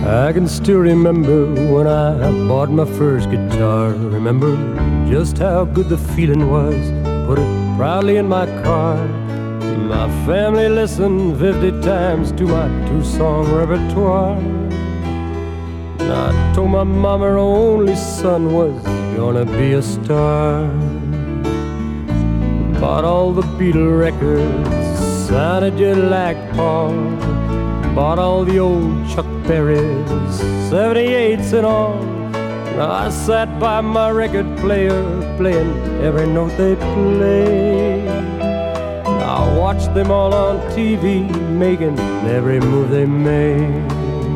I can still remember when I bought my first guitar. Remember just how good the feeling was. Put it proudly in my car. My family listened 50 times to my two-song repertoire. I told my mama her only son was gonna be a star. Bought all the Beatle records, sounded just like Paul. Bought all the old Chuck Berry's, 78s and all. Now I sat by my record player, playing every note they play. I watched them all on TV, making every move they made.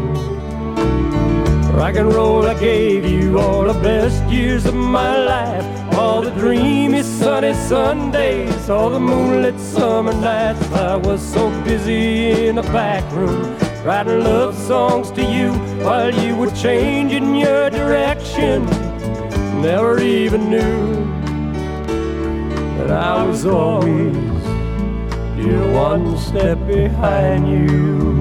Rock and roll, I gave you all the best years of my life. All the dreamy sunny Sundays, all the moonlit summer nights. I was so busy in the back room, writing love songs to you while you were changing your direction. Never even knew that I was always just one step behind you.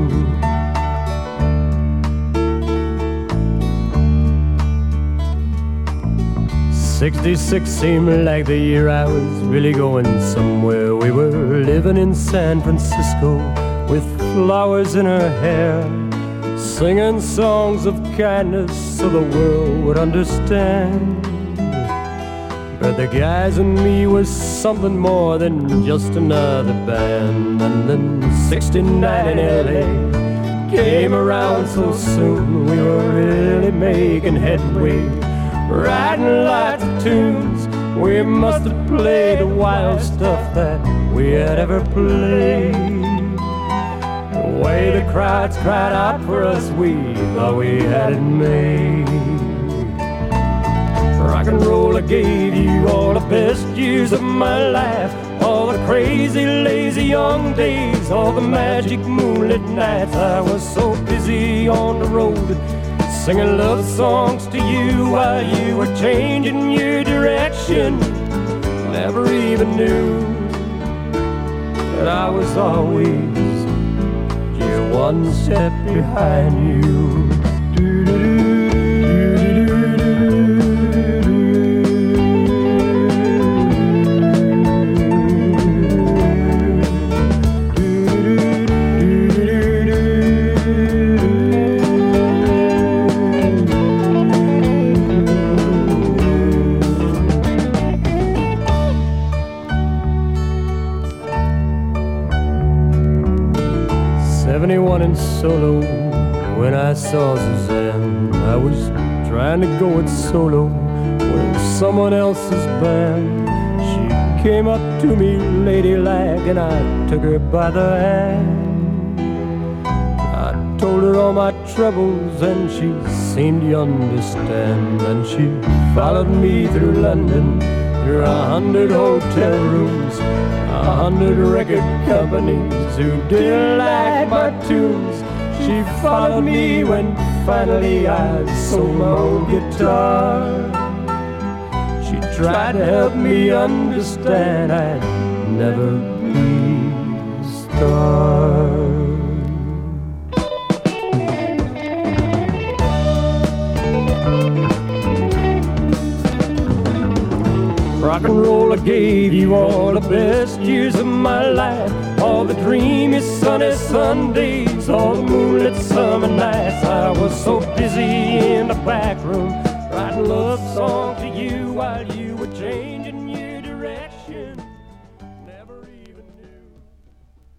66 seemed like the year I was really going somewhere. We were living in San Francisco with flowers in her hair, singing songs of kindness so the world would understand. But the guys and me was something more than just another band. And then 69 in LA came around so soon. We were really making headway, writing lots of tunes. We must have played the wild stuff that we had ever played. The way the crowds cried out for us, we thought we had it made. Rock and roll, I gave you all the best years of my life. All the crazy, lazy young days, all the magic moonlit nights. I was so busy on the road, singing love songs to you while you were changing your direction. Never even knew that I was always just one step behind you. In solo, when I saw Suzanne, I was trying to go it solo with someone else's band. She came up to me ladylike and I took her by the hand. I told her all my troubles and she seemed to understand. And she followed me through London, through 100 hotel rooms, 100 record companies who didn't like my tunes. She followed me when finally I sold my old guitar. She tried to help me understand I'd never be a star. Rock and roll, I gave you all the best years of my life. All the dreamy sunny Sundays, all the moonlit summer nights. I was so busy in the back room, writing love songs